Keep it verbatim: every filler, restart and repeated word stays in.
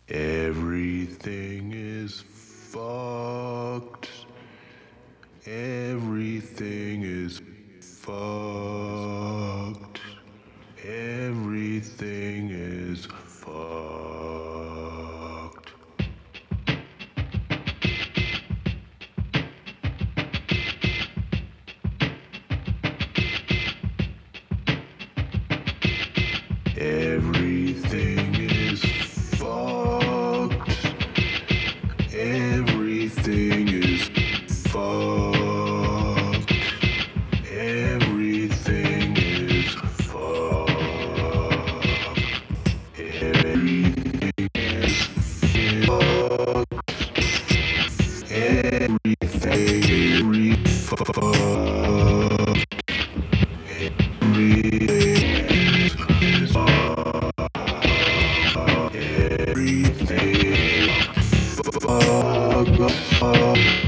Everything is fucked. Everything is fucked. Everything is fucked. Everything is fucked. Everything is fucked. Everything is fucked. Everything is fucked. Everything is fucked. Everything is fucked. Everything fucked.